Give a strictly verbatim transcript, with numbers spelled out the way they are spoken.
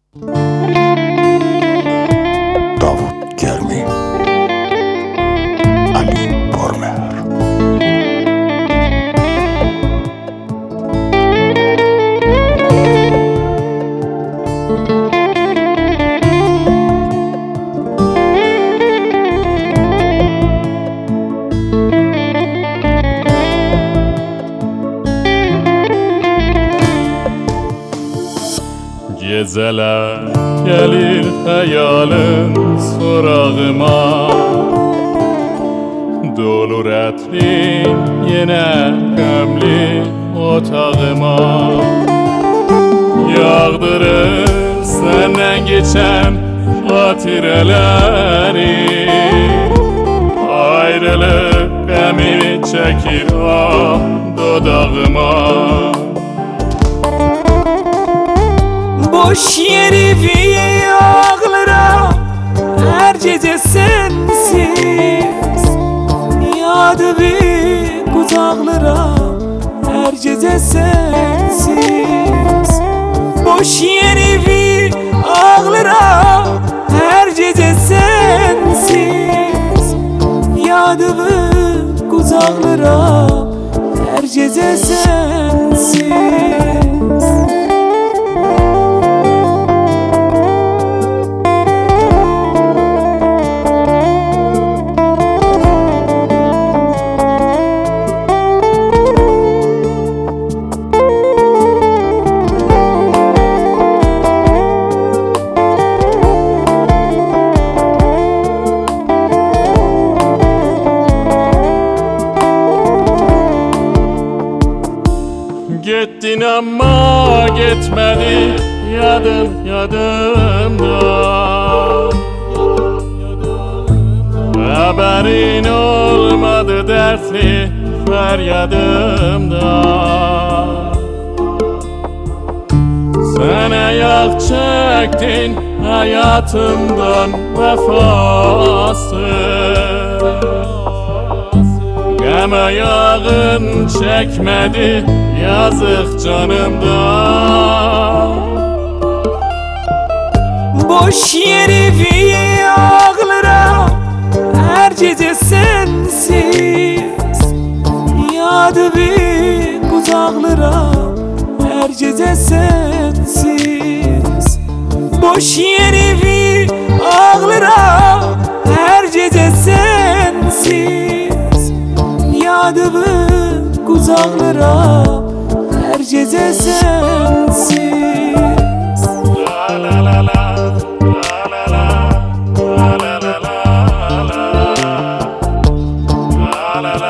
Davut Germi, Ali Bormer. Geceler gelir hayalin sorağıma, dolur etrin yine gömlü otağıma. Yağdırır senden geçen hatireleri, ayrılık gamini çekir ah dudağıma. Boş yeri bir ağlara her gece sensiz, yadı bir uzaklara her gece sensiz. Boş yeri bir ağlara her gece sensiz, yadı bir uzaklara her gece sensiz. Gittin ama gitmedi yadın yadımda, haberin olmadı dertli feryadımda. Sen ayak çektin hayatımdan vefasız, gam ayağın çekmedi yazık canımdan. Boş yeri bir ağlara her gece sensiz, yadı bir uzaklara her gece sensiz. Boş yeri bir ağlara her gece sensiz, yadı bir uzaklara her gece sensiz. La la la la. La la la